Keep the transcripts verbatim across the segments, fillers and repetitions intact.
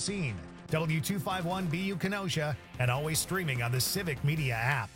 Racine, W two fifty-one B U Kenosha, and always streaming on the Civic Media app.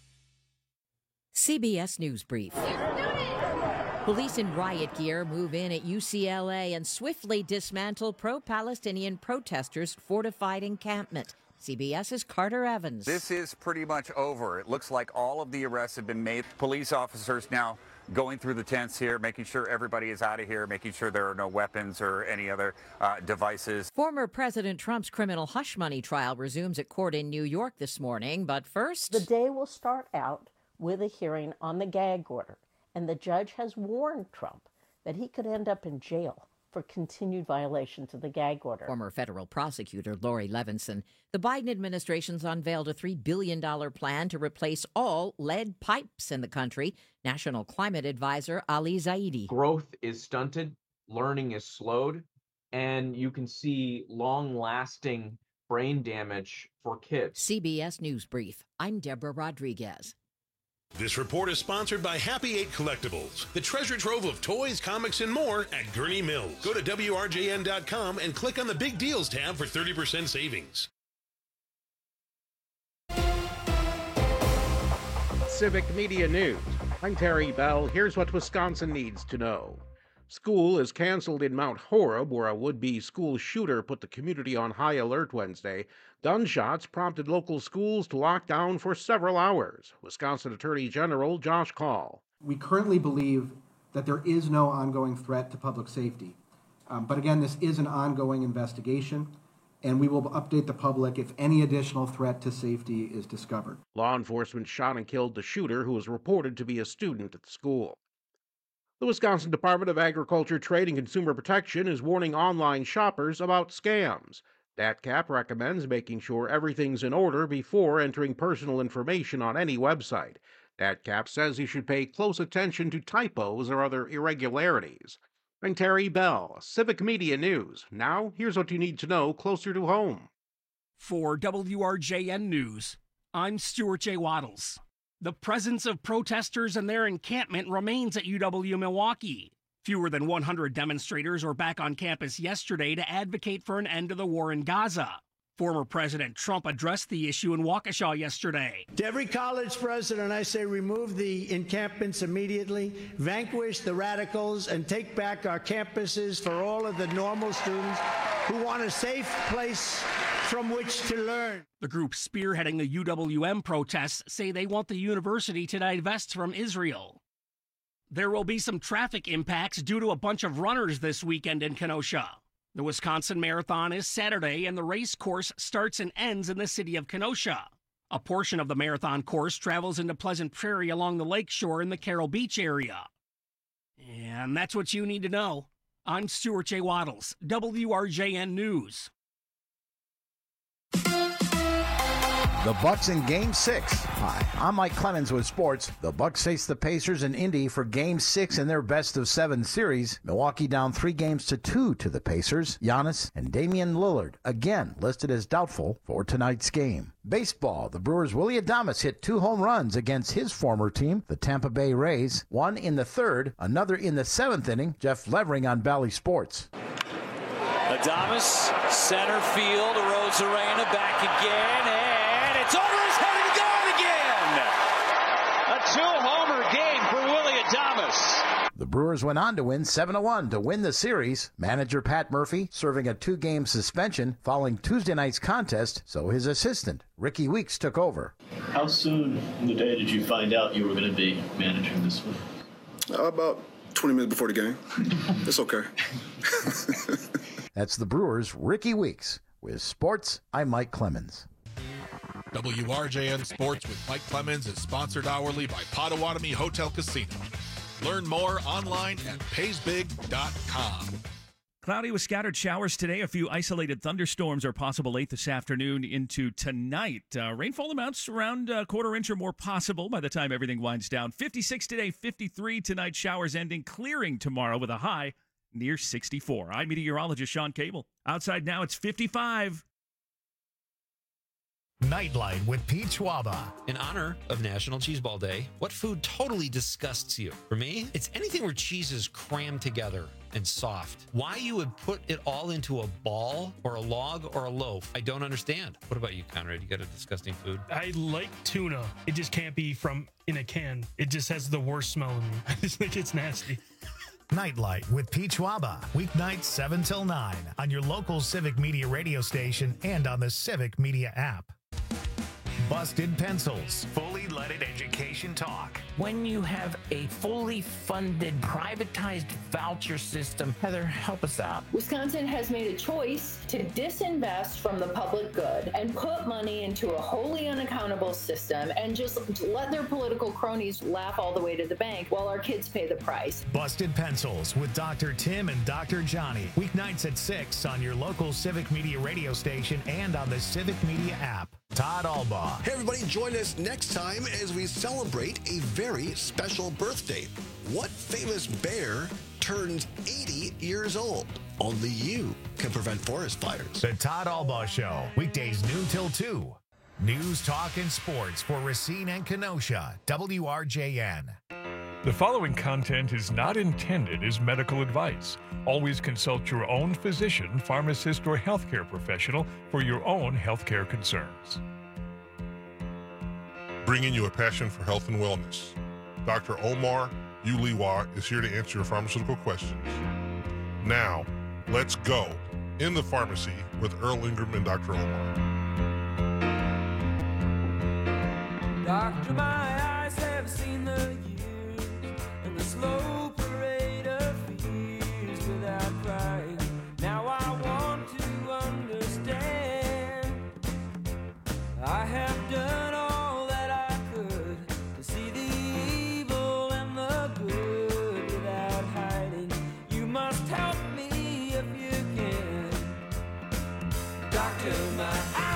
C B S News Brief. Police in riot gear move in at U C L A and swiftly dismantle pro-Palestinian protesters' fortified encampment. CBS's Carter Evans. This is pretty much over. It looks like all of the arrests have been made. Police officers now going through the tents here, making sure everybody is out of here, making sure there are no weapons or any other uh, devices. Former President Trump's criminal hush money trial resumes at court in New York this morning, but first... The day will start out with a hearing on the gag order, and the judge has warned Trump that he could end up in jail for continued violations of the gag order. Former federal prosecutor Lori Levinson. The Biden administration's unveiled a three billion dollars plan to replace all lead pipes in the country. National Climate Advisor Ali Zaidi. Growth is stunted, learning is slowed, and you can see long-lasting brain damage for kids. C B S News Brief. I'm Deborah Rodriguez. This report is sponsored by Happy Eight Collectibles, the treasure trove of toys, comics, and more at Gurney Mills. Go to W R J N dot com and click on the Big Deals tab for thirty percent savings. Civic Media News. I'm Terry Bell. Here's what Wisconsin needs to know. School is canceled in Mount Horeb, where a would-be school shooter put the community on high alert Wednesday. Gunshots prompted local schools to lock down for several hours. Wisconsin Attorney General Josh Kaul. We currently believe that there is no ongoing threat to public safety. Um, but again, this is an ongoing investigation, and we will update the public if any additional threat to safety is discovered. Law enforcement shot and killed the shooter, who was reported to be a student at the school. The Wisconsin Department of Agriculture, Trade, and Consumer Protection is warning online shoppers about scams. D A T C A P recommends making sure everything's in order before entering personal information on any website. D A T C A P says you should pay close attention to typos or other irregularities. I'm Terry Bell, Civic Media News. Now, here's what you need to know closer to home. For W R J N News, I'm Stuart J. Waddles. The presence of protesters and their encampment remains at U W Milwaukee. Fewer than one hundred demonstrators were back on campus yesterday to advocate for an end to the war in Gaza. Former President Trump addressed the issue in Waukesha yesterday. To every college president, I say remove the encampments immediately, vanquish the radicals, and take back our campuses for all of the normal students who want a safe place from which to learn. The group spearheading the U W M protests say they want the university to divest from Israel. There will be some traffic impacts due to a bunch of runners this weekend in Kenosha. The Wisconsin Marathon is Saturday, and the race course starts and ends in the city of Kenosha. A portion of the marathon course travels into Pleasant Prairie along the lakeshore in the Carroll Beach area. And that's what you need to know. I'm Stuart J. Waddles, W R J N News. The Bucks in Game six. Hi, I'm Mike Clemens with sports. The Bucks face the Pacers in Indy for Game six in their best-of-seven series. Milwaukee down three games to two to the Pacers. Giannis and Damian Lillard, again listed as doubtful for tonight's game. Baseball, the Brewers' Willy Adames hit two home runs against his former team, the Tampa Bay Rays. One in the third, another in the seventh inning. Jeff Levering on Bally Sports. Adames, center field, Arozarena back again, and it's over his head and gone again! A two-homer game for Willy Adames. The Brewers went on to win seven to one to win the series. Manager Pat Murphy serving a two-game suspension following Tuesday night's contest, so his assistant, Ricky Weeks, took over. How soon in the day did you find out you were going to be managing this one? Uh, about twenty minutes before the game. It's okay. That's the Brewers' Ricky Weeks. With sports, I'm Mike Clemens. W R J N Sports with Mike Clemens is sponsored hourly by Potawatomi Hotel Casino. Learn more online at pays big dot com. Cloudy with scattered showers today. A few isolated thunderstorms are possible late this afternoon into tonight. Uh, rainfall amounts around a quarter inch or more possible by the time everything winds down. fifty-six today, fifty-three tonight. Showers ending, clearing tomorrow with a high near sixty-four. I'm meteorologist Sean Cable. Outside now, it's fifty-five. Nightlight with Pete Schwaba. In honor of National Cheeseball Day, what food totally disgusts you? For me, it's anything where cheese is crammed together and soft. Why you would put it all into a ball or a log or a loaf, I don't understand. What about you, Conrad? You got a disgusting food? I like tuna. It just can't be from in a can. It just has the worst smell to me. I just think it's nasty. Nightlight with Pete Schwaba. Weeknights seven till nine on your local Civic Media radio station and on the Civic Media app. Busted Pencils. Fully leaded education talk. When you have a fully funded, privatized voucher system, Heather, help us out. Wisconsin has made a choice to disinvest from the public good and put money into a wholly unaccountable system and just let their political cronies laugh all the way to the bank while our kids pay the price. Busted Pencils with Doctor Tim and Doctor Johnny. Weeknights at six on your local Civic Media radio station and on the Civic Media app. Todd Albaugh. Hey, everybody, join us next time as we celebrate a very special birthday. What famous bear turns eighty years old? Only you can prevent forest fires. The Todd Albaugh Show, weekdays noon till two. News, talk, and sports for Racine and Kenosha. W R J N. The following content is not intended as medical advice. Always consult your own physician, pharmacist, or healthcare professional for your own healthcare concerns. Bringing you a passion for health and wellness. Doctor Omar Uliwa is here to answer your pharmaceutical questions. Now, let's go in the pharmacy with Earl Ingram and Doctor Omar. Doctor, my eyes have seen the and the slow parade of fears without crying. Now I want to understand. I have done all that I could to see the evil and the good without hiding. You must help me if you can. Doctor, my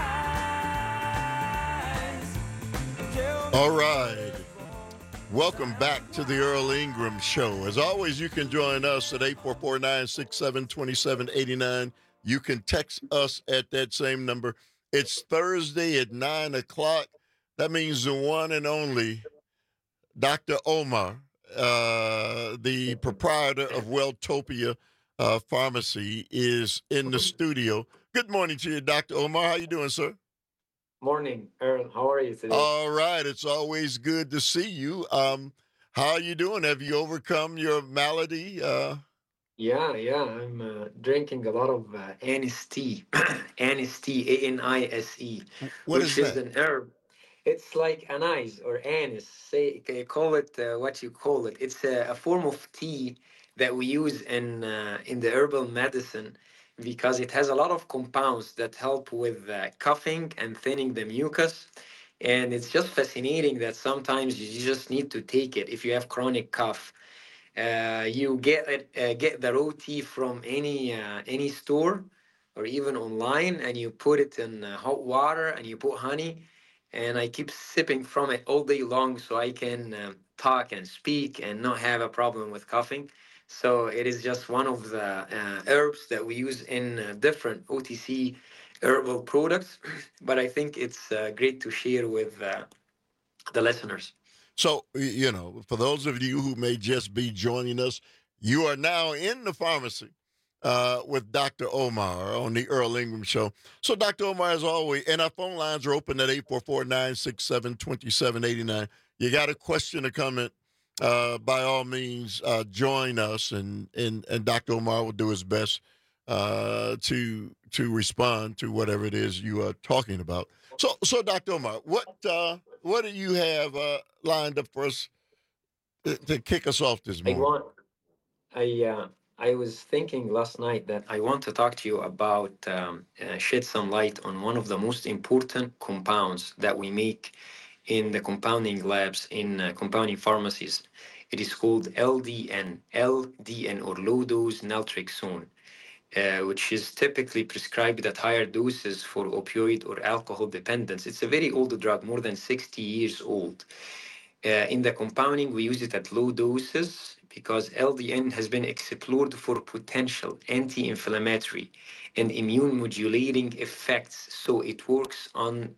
eyes. All right. Welcome back to the Earl Ingram Show. As always, you can join us at eight four four, nine six seven, two seven eight nine. You can text us at that same number. It's Thursday at nine o'clock. That means the one and only Doctor Omar, uh, the proprietor of Welltopia uh, Pharmacy, is in the studio. Good morning to you, Doctor Omar. How you doing, sir? Morning, Earl. How are you today? All right. It's always good to see you. Um, how are you doing? Have you overcome your malady? Uh... Yeah, yeah. I'm uh, drinking a lot of uh, anise tea. Anise tea, A N I S E. What which is is that? an herb. It's like anise or anise. Say, you call it uh, what you call it. It's a, a form of tea that we use in uh, in the herbal medicine, because it has a lot of compounds that help with uh, coughing and thinning the mucus. And it's just fascinating that sometimes you just need to take it if you have chronic cough. Uh, you get it, uh, get the raw tea from any uh, any store or even online, and you put it in uh, hot water and you put honey. And I keep sipping from it all day long so I can um, talk and speak and not have a problem with coughing. So it is just one of the uh, herbs that we use in uh, different O T C herbal products, but I think it's uh, great to share with uh, the listeners. So, you know, for those of you who may just be joining us, you are now in the pharmacy uh, with Doctor Omar on the Earl Ingram Show. So, Doctor Omar, as always, and our phone lines are open at eight four four, nine six seven, two seven eight nine. You got a question or comment? Uh, by all means, uh, join us, and, and, and Doctor Omar will do his best uh, to to respond to whatever it is you are talking about. So, so Doctor Omar, what uh, what do you have uh, lined up for us to, to kick us off this I morning? want, I uh, I was thinking last night that I want to talk to you about um, uh, shed some light on one of the most important compounds that we make in the compounding labs, in uh, compounding pharmacies. It is called L D N, L D N or low-dose naltrexone, uh, which is typically prescribed at higher doses for opioid or alcohol dependence. It's a very old drug, more than sixty years old. Uh, in the compounding, we use it at low doses because L D N has been explored for potential anti-inflammatory and immune modulating effects. So it works on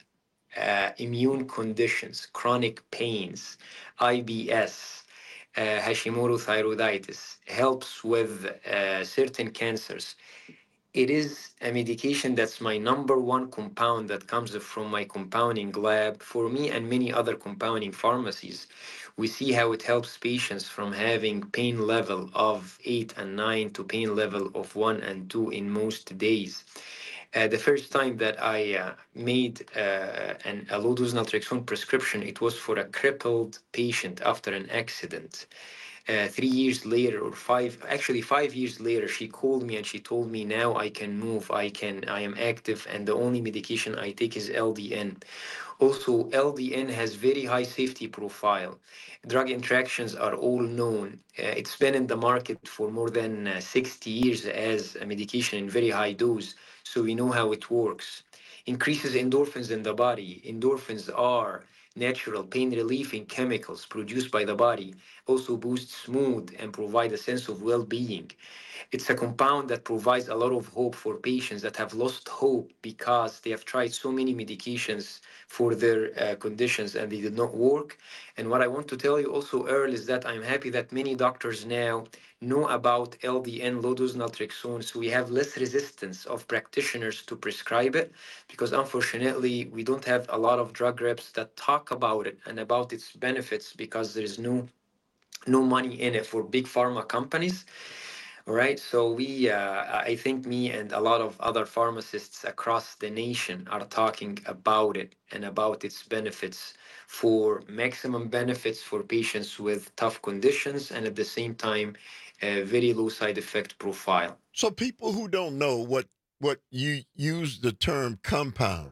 uh, immune conditions, chronic pains, I B S, uh, Hashimoto thyroiditis, helps with uh, certain cancers. It is a medication that's my number one compound that comes from my compounding lab for me and many other compounding pharmacies. We see how it helps patients from having pain level of eight and nine to pain level of one and two in most days. Uh, the first time that I uh, made uh, an, a low-dose naltrexone prescription, it was for a crippled patient after an accident. Uh, three years later, or five, actually five years later, she called me and she told me, now I can move, I can, I am active, and the only medication I take is L D N. Also, L D N has very high safety profile. Drug interactions are all known. Uh, it's been in the market for more than uh, sixty years as a medication in very high dose, so we know how it works. Increases endorphins in the body. Endorphins are natural pain relieving chemicals produced by the body, also boosts mood and provide a sense of well-being. It's a compound that provides a lot of hope for patients that have lost hope because they have tried so many medications for their uh, conditions and they did not work. And what I want to tell you also, Earl, is that I'm happy that many doctors now know about L D N, low-dose naltrexone, so we have less resistance of practitioners to prescribe it, because unfortunately we don't have a lot of drug reps that talk about it and about its benefits, because there is no no money in it for big pharma companies. All right, so we, uh, I think me and a lot of other pharmacists across the nation are talking about it and about its benefits, for maximum benefits for patients with tough conditions, and at the same time, a very low side effect profile. So people who don't know what what you use the term compound,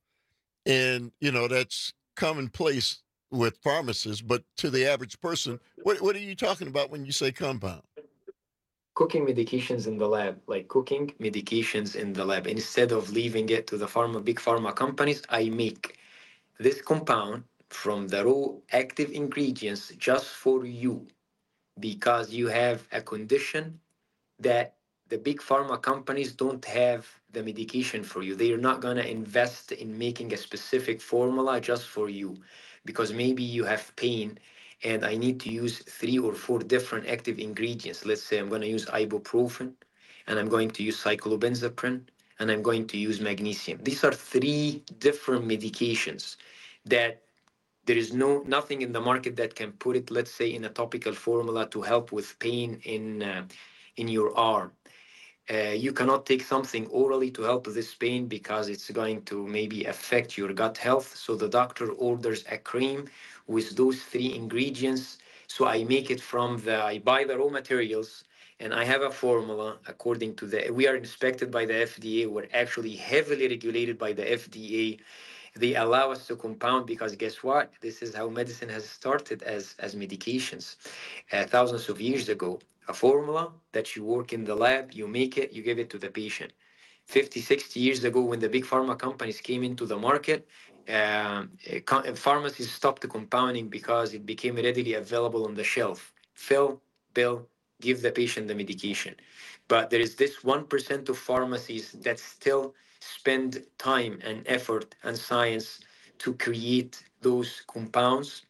and you know that's commonplace with pharmacists, but to the average person, what what are you talking about when you say compound? Cooking medications in the lab, like cooking medications in the lab. Instead of leaving it to the pharma, big pharma companies, I make this compound from the raw active ingredients just for you, because you have a condition that the big pharma companies don't have the medication for you. They are not going to invest in making a specific formula just for you, because maybe you have pain and I need to use three or four different active ingredients. Let's say I'm going to use ibuprofen, and I'm going to use cyclobenzaprine, and I'm going to use magnesium. These are three different medications that there is no nothing in the market that can put it, let's say, in a topical formula to help with pain in uh, in your arm. Uh, you cannot take something orally to help this pain because it's going to maybe affect your gut health. So the doctor orders a cream with those three ingredients. So I make it from the, I buy the raw materials, and I have a formula according to the, we are inspected by the F D A. We're actually heavily regulated by the F D A. They allow us to compound because guess what? This is how medicine has started as, as medications uh, thousands of years ago. A formula that you work in the lab, you make it, you give it to the patient. fifty, sixty years ago, when the big pharma companies came into the market, uh, pharmacies stopped the compounding because it became readily available on the shelf. Fill, bill, give the patient the medication. But there is this one percent of pharmacies that still spend time and effort and science to create those compounds.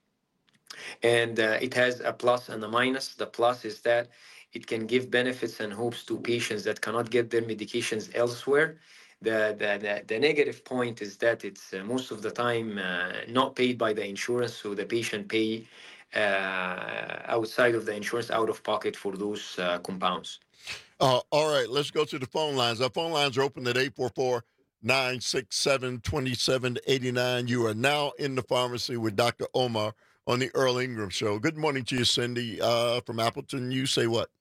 And uh, it has a plus and a minus. The plus is that it can give benefits and hopes to patients that cannot get their medications elsewhere. The, the, the, the negative point is that it's uh, most of the time uh, not paid by the insurance, so the patient pay uh, outside of the insurance, out of pocket for those uh, compounds. Uh, all right, let's go to the phone lines. Our phone lines are open at eight four four, nine six seven, two seven eight nine. You are now in the pharmacy with Doctor Omar on the Earl Ingram Show. Good morning to you, Cindy, uh, from Appleton. You say what?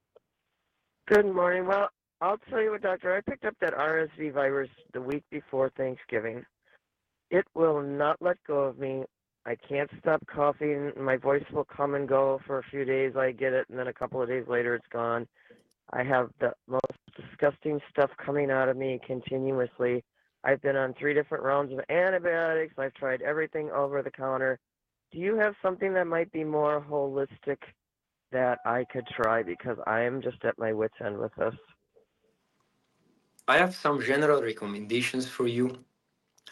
Good morning. Well, I'll tell you what, Doctor. I picked up that R S V virus the week before Thanksgiving. It will not let go of me. I can't stop coughing. My voice will come and go for a few days. I get it, and then a couple of days later, it's gone. I have the most disgusting stuff coming out of me continuously. I've been on three different rounds of antibiotics. I've tried everything over the counter. Do you have something that might be more holistic that I could try? Because I am just at my wit's end with this. I have some general recommendations for you.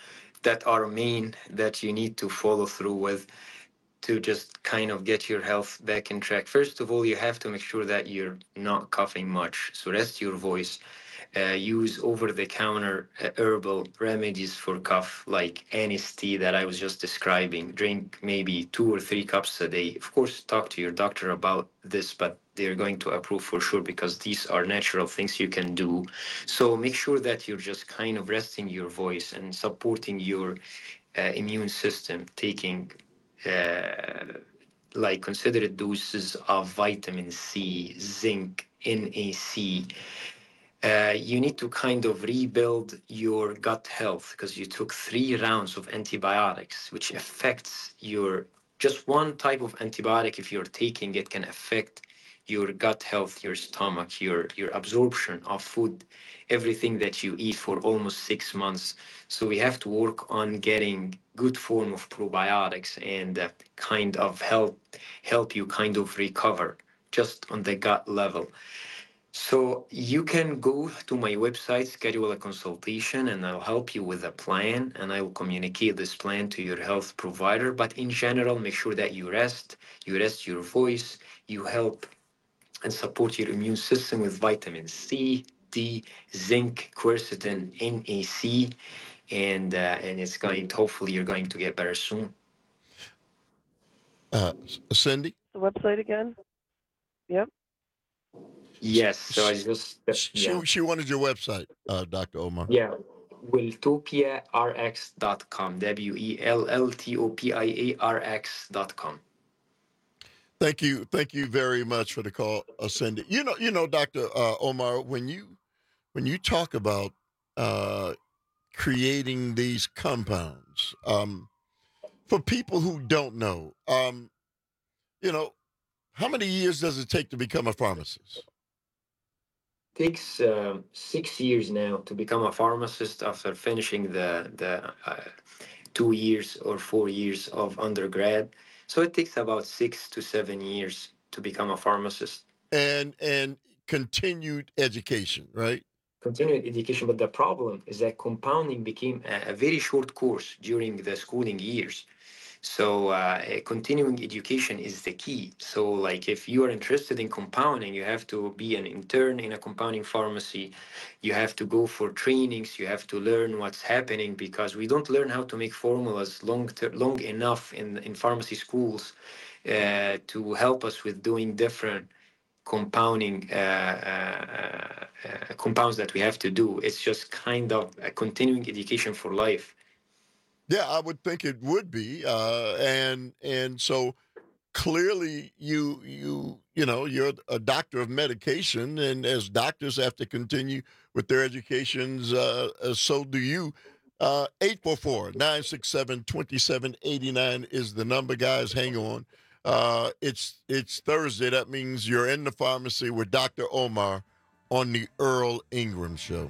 that are main that you need to follow through with to just kind of get your health back in track. First of all, you have to make sure that you're not coughing much. So rest your voice. Uh, use over-the-counter uh, herbal remedies for cough, like anise tea that I was just describing. Drink maybe two or three cups a day. Of course, talk to your doctor about this, but they're going to approve for sure because these are natural things you can do. So make sure that you're just kind of resting your voice and supporting your uh, immune system, taking uh, like considerate doses of vitamin C, zinc, N A C. Uh, you need to kind of rebuild your gut health because you took three rounds of antibiotics, which affects your, just one type of antibiotic, if you're taking it, can affect your gut health, your stomach, your, your absorption of food, everything that you eat for almost six months. So we have to work on getting good form of probiotics and uh, kind of help, help you kind of recover just on the gut level. So you can go to my website, schedule a consultation, and I'll help you with a plan, and I will communicate this plan to your health provider. But in general, make sure that you rest, you rest your voice, you help and support your immune system with vitamin C, D, zinc, quercetin, N A C, and uh, and it's going to, hopefully you're going to get better soon. Uh, Cindy? The website again? Yep. Yes, so I just uh, She, yeah. she wanted your website, uh, Doctor Omar. Yeah, Welltopia R X dot com, W E L L T O P I A R X dot com. Thank you, thank you very much for the call, uh, Cindy. You know, you know, Doctor Uh, Omar, when you when you talk about uh, creating these compounds, um, for people who don't know, um, you know, how many years does it take to become a pharmacist? Takes um, six years now to become a pharmacist after finishing the the uh, two years or four years of undergrad. So it takes about six to seven years to become a pharmacist. And and continued education, right? Continued education, but the problem is that compounding became a, a very short course during the schooling years. So uh, continuing education is the key. So like if you are interested in compounding, you have to be an intern in a compounding pharmacy. You have to go for trainings. You have to learn what's happening because we don't learn how to make formulas long ter- long enough in, in pharmacy schools uh, to help us with doing different compounding uh, uh, uh, compounds that we have to do. It's just kind of a continuing education for life. Yeah, I would think it would be, uh, and and so clearly you you you know you're a doctor of medication, and as doctors have to continue with their educations, uh, uh, so do you. Uh, eight four four, nine six seven, two seven eight nine is the number, guys. Hang on. Uh, it's it's Thursday. That means you're in the pharmacy with Doctor Omar on the Earl Ingram Show.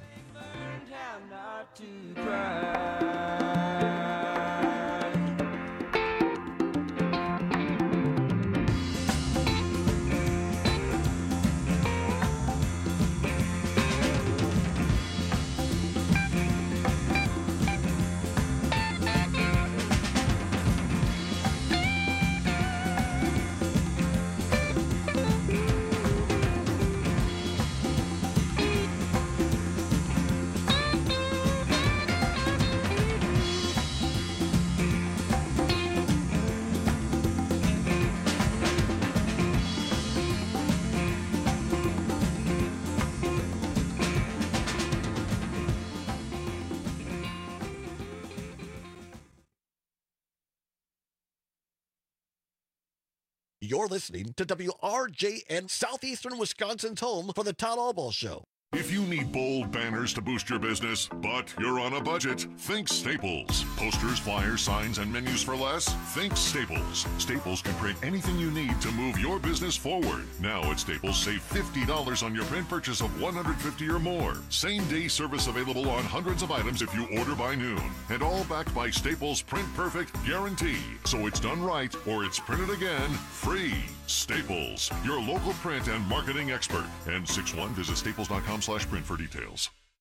You're listening to W R J N, Southeastern Wisconsin's home for the Todd Albaugh Show. If you need bold banners to boost your business, but you're on a budget, think Staples. Posters, flyers, signs, and menus for less? Think Staples. Staples can print anything you need to move your business forward. Now at Staples, save fifty dollars on your print purchase of one hundred fifty dollars or more. Same-day service available on hundreds of items if you order by noon. And all backed by Staples' Print Perfect guarantee. So it's done right or it's printed again free. Staples, your local print and marketing expert. And six one, visit staples dot com slash print for details.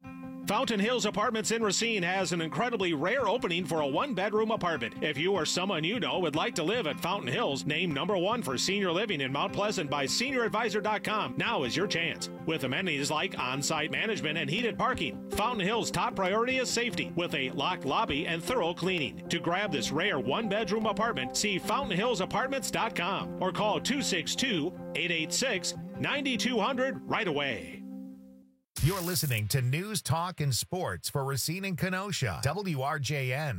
Fountain Hills Apartments in Racine has an incredibly rare opening for a one-bedroom apartment. If you or someone you know would like to live at Fountain Hills, named number one for senior living in Mount Pleasant by senior advisor dot com, now is your chance. With amenities like on-site management and heated parking, Fountain Hills' top priority is safety, with a locked lobby and thorough cleaning. To grab this rare one-bedroom apartment, see fountain hills apartments dot com or call two six two, eight eight six, nine two zero zero right away. You're listening to News, Talk, and Sports for Racine and Kenosha, W R J N.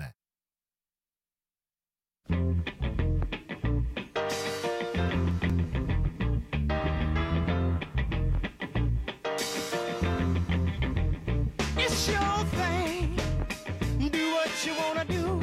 It's your thing. Do what you want to do.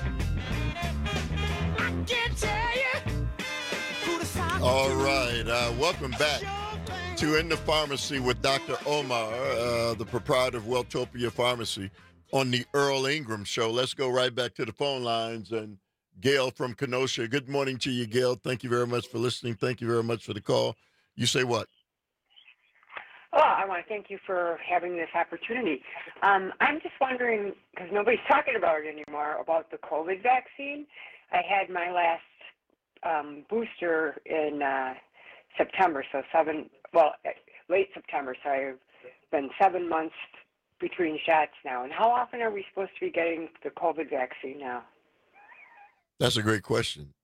I can't tell you who to sign. All right. Uh, welcome back to In the Pharmacy with Doctor Omar, uh, the proprietor of Welltopia Pharmacy, on the Earl Ingram Show. Let's go right back to the phone lines. And Gail from Kenosha. Good morning to you, Gail. Thank you very much for listening. Thank you very much for the call. You say what? Oh, I want to thank you for having this opportunity. Um, I'm just wondering, because nobody's talking about it anymore, about the COVID vaccine. I had my last um, booster in uh, September, so seven, well, late September, so I've been seven months between shots now. And how often are we supposed to be getting the COVID vaccine now? That's a great question.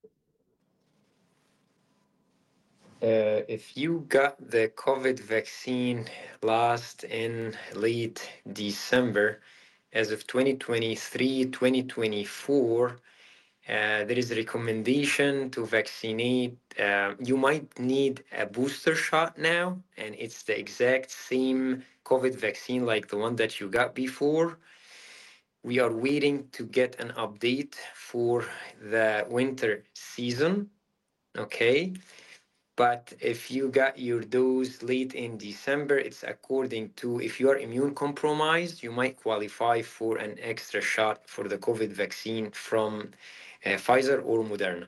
Uh, if you got the COVID vaccine last in late December, as of twenty twenty-three, twenty twenty-four, uh, there is a recommendation to vaccinate. Uh, you might need a booster shot now, and it's the exact same COVID vaccine like the one that you got before. We are waiting to get an update for the winter season, okay? But if you got your dose late in December, it's according to, if you are immune compromised, you might qualify for an extra shot for the COVID vaccine from uh, Pfizer or Moderna.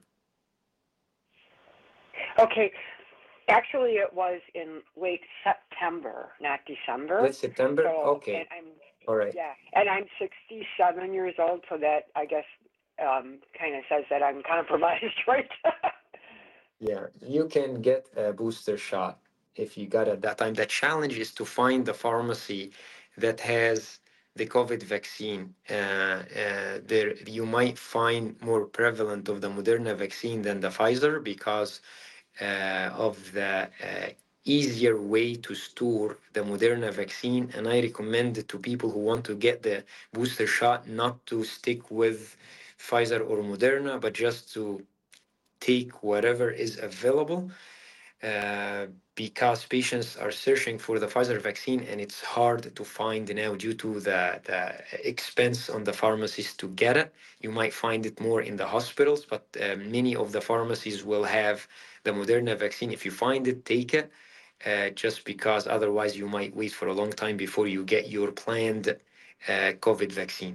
Okay. Actually, it was in late September, not December. Late September? So, okay. And I'm, All right. Yeah. And I'm sixty-seven years old, so that, I guess, um, kind of says that I'm compromised, right? Yeah, you can get a booster shot if you got it at that time. The challenge is to find the pharmacy that has the COVID vaccine. Uh, uh, there, you might find more prevalent of the Moderna vaccine than the Pfizer because uh, of the uh, easier way to store the Moderna vaccine. And I recommend to people who want to get the booster shot not to stick with Pfizer or Moderna, but just to take whatever is available uh, because patients are searching for the Pfizer vaccine and it's hard to find now due to the, the expense on the pharmacies to get it. You might find it more in the hospitals, but uh, many of the pharmacies will have the Moderna vaccine. If you find it, take it, uh, just because otherwise you might wait for a long time before you get your planned uh, COVID vaccine.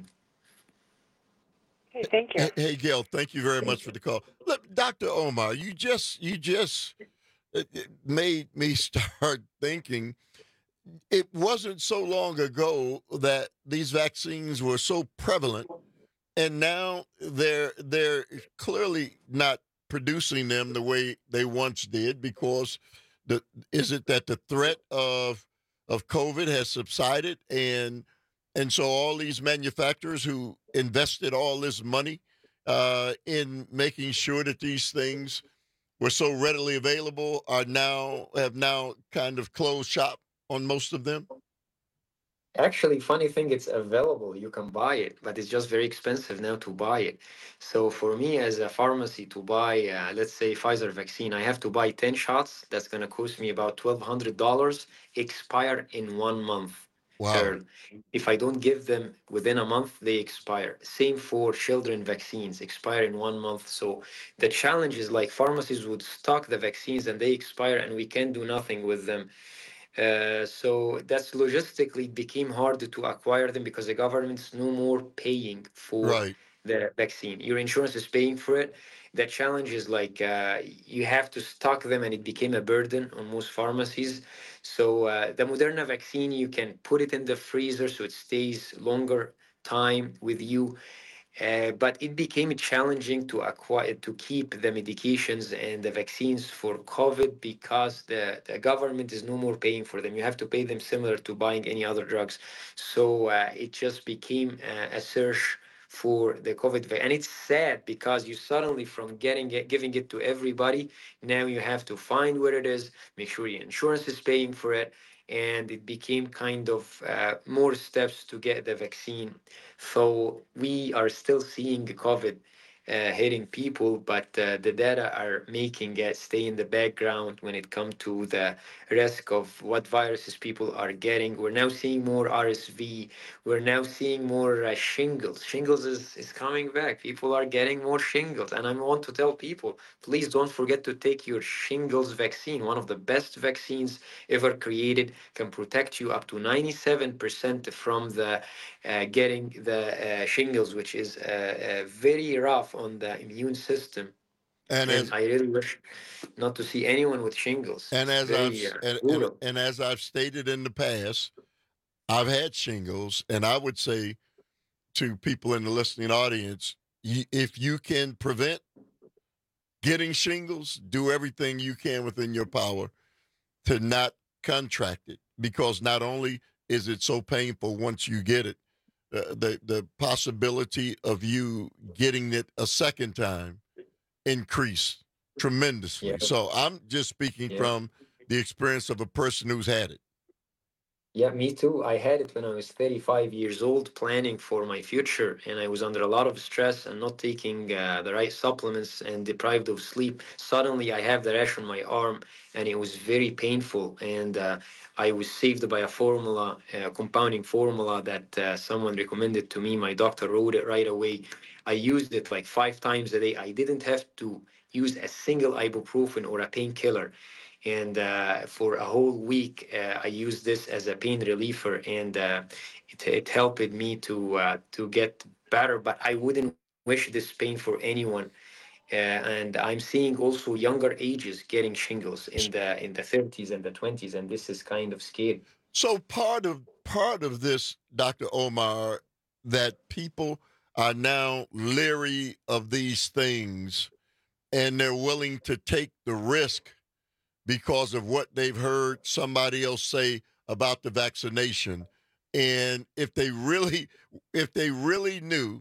Hey, thank you. Hey, hey, Gail, thank you very much for the call. Look, Doctor Omar, you just you just it, it made me start thinking. It wasn't so long ago that these vaccines were so prevalent, and now they're they're clearly not producing them the way they once did. Because the is it that the threat of of COVID has subsided, and and so all these manufacturers who invested all this money uh, in making sure that these things were so readily available are now have now kind of closed shop on most of them? Actually, funny thing, it's available. You can buy it, but it's just very expensive now to buy it. So for me as a pharmacy to buy, uh, let's say Pfizer vaccine, I have to buy ten shots. That's going to cost me about twelve hundred dollars, expire in one month. Wow. So if I don't give them within a month, they expire. Same for children vaccines, expire in one month. So the challenge is like pharmacies would stock the vaccines and they expire and we can do nothing with them. Uh, so that's logistically became hard to acquire them because the government's no more paying for right. the vaccine. Your insurance is paying for it. The challenge is like uh, you have to stock them, and it became a burden on most pharmacies. So uh, the Moderna vaccine, you can put it in the freezer so it stays longer time with you. Uh, but it became challenging to acquire, to keep the medications and the vaccines for COVID because the, the government is no more paying for them. You have to pay them similar to buying any other drugs. So uh, it just became uh, a search for the COVID. And it's sad because you suddenly, from getting it, giving it to everybody, now you have to find where it is, make sure your insurance is paying for it. And it became kind of uh, more steps to get the vaccine. So we are still seeing COVID uh, hitting people, but uh, the data are making it stay in the background when it comes to the risk of what viruses people are getting. We're now seeing more R S V. We're now seeing more uh, shingles. Shingles is, is coming back. People are getting more shingles. And I want to tell people, please don't forget to take your shingles vaccine. One of the best vaccines ever created, can protect you up to ninety-seven percent from the uh, getting the uh, shingles, which is uh, uh, very rough on the immune system. And, and as, I really wish not to see anyone with shingles. And It's as very, I've uh, and, and, and as I've stated in the past, I've had shingles, and I would say to people in the listening audience, you, if you can prevent getting shingles, do everything you can within your power to not contract it, because not only is it so painful once you get it, uh, the the possibility of you getting it a second time increase tremendously. Yeah. So I'm just speaking Yeah. from the experience of a person who's had it. Yeah, me too. I had it when I was thirty-five years old, planning for my future, and I was under a lot of stress and not taking uh, the right supplements and deprived of sleep. Suddenly, I have the rash on my arm, and it was very painful. And uh, I was saved by a formula, a compounding formula that uh, someone recommended to me. My doctor wrote it right away. I used it like five times a day. I didn't have to use a single ibuprofen or a painkiller. And uh, for a whole week, uh, I used this as a pain reliever, and uh, it, it helped me to uh, to get better. But I wouldn't wish this pain for anyone. Uh, and I'm seeing also younger ages getting shingles in the in the thirties and the twenties, and this is kind of scary. So part of part of this, Doctor Omar, that people are now leery of these things, and they're willing to take the risk because of what they've heard somebody else say about the vaccination. And if they really, if they really knew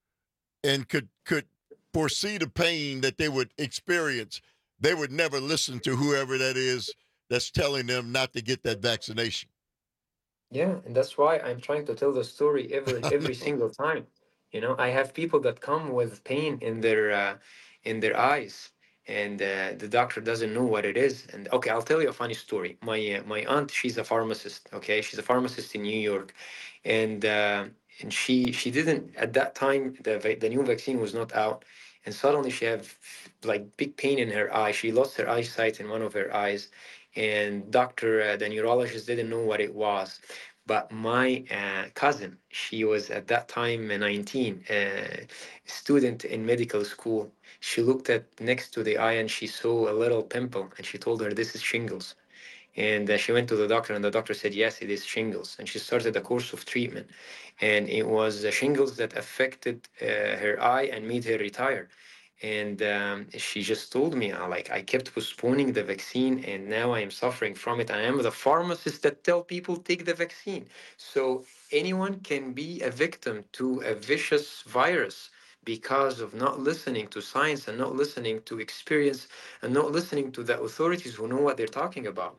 and could could foresee the pain that they would experience, they would never listen to whoever that is that's telling them not to get that vaccination. Yeah, and that's why I'm trying to tell the story every every single time. You know, I have people that come with pain in their uh, in their eyes, and uh, the doctor doesn't know what it is. And okay, I'll tell you a funny story. My uh, my aunt, she's a pharmacist. Okay, she's a pharmacist in New York, and uh, and she she didn't at that time the va- the new vaccine was not out, and suddenly she have like big pain in her eye. She lost her eyesight in one of her eyes, and doctor uh, the neurologist didn't know what it was. But my uh, cousin, she was at that time nineteen, uh, student in medical school. She looked at next to the eye and she saw a little pimple, and she told her, this is shingles. And uh, she went to the doctor, and the doctor said, yes, it is shingles. And she started a course of treatment. And it was uh, shingles that affected uh, her eye and made her retire. And um, she just told me, uh, like, I kept postponing the vaccine, and now I am suffering from it. And I am the pharmacist that tell people take the vaccine. So anyone can be a victim to a vicious virus because of not listening to science and not listening to experience and not listening to the authorities who know what they're talking about.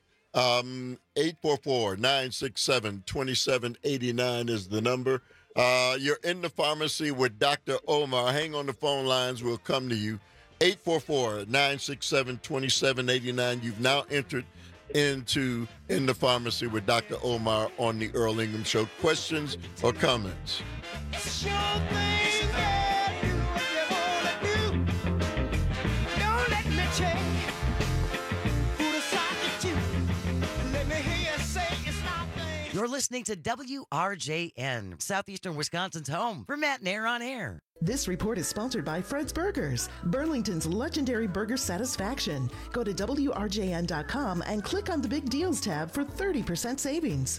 Um, eight four four, nine six seven, two seven eight nine is the number. Uh, you're in the pharmacy with Doctor Omar. Hang on the phone lines. We'll come to you. eight four four, nine six seven, two seven eight nine. You've now entered into In the Pharmacy with Doctor Omar on the Earl Ingram Show. Questions or comments? You're listening to W R J N, Southeastern Wisconsin's home for Matt and Air on Air. This report is sponsored by Fred's Burgers, Burlington's legendary burger satisfaction. Go to W R J N dot com and click on the Big Deals tab for thirty percent savings.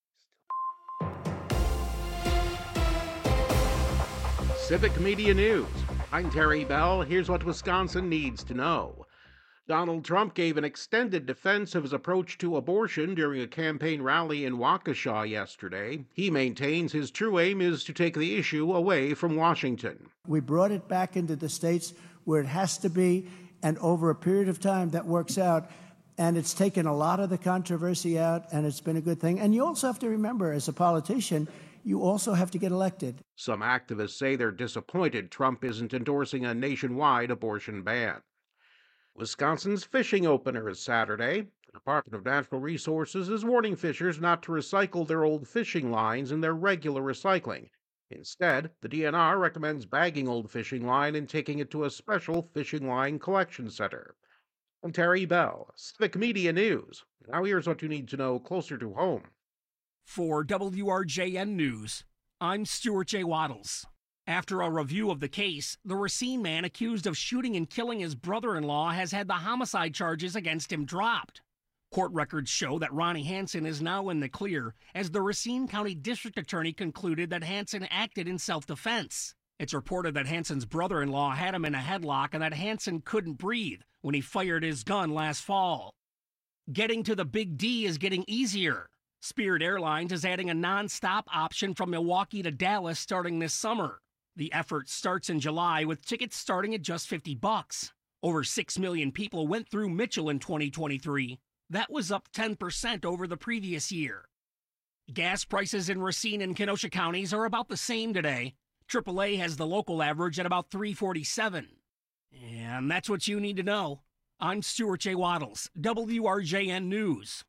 Civic Media News. I'm Terry Bell. Here's what Wisconsin needs to know. Donald Trump gave an extended defense of his approach to abortion during a campaign rally in Waukesha yesterday. He maintains his true aim is to take the issue away from Washington. We brought it back into the states where it has to be, and over a period of time that works out, and it's taken a lot of the controversy out, and it's been a good thing. And you also have to remember, as a politician, you also have to get elected. Some activists say they're disappointed Trump isn't endorsing a nationwide abortion ban. Wisconsin's fishing opener is Saturday. The Department of Natural Resources is warning fishers not to recycle their old fishing lines in their regular recycling. Instead, the D N R recommends bagging old fishing line and taking it to a special fishing line collection center. I'm Terry Bell, Civic Media News. Now here's what you need to know closer to home. For W R J N News, I'm Stuart J. Waddles. After a review of the case, the Racine man accused of shooting and killing his brother-in-law has had the homicide charges against him dropped. Court records show that Ronnie Hansen is now in the clear, as the Racine County District Attorney concluded that Hansen acted in self-defense. It's reported that Hansen's brother-in-law had him in a headlock and that Hansen couldn't breathe when he fired his gun last fall. Getting to the Big D is getting easier. Spirit Airlines is adding a non-stop option from Milwaukee to Dallas starting this summer. The effort starts in July with tickets starting at just fifty bucks. Over six million people went through Mitchell in twenty twenty-three. That was up ten percent over the previous year. Gas prices in Racine and Kenosha counties are about the same today. triple A has the local average at about three forty-seven. And that's what you need to know. I'm Stuart J. Waddles, W R J N News.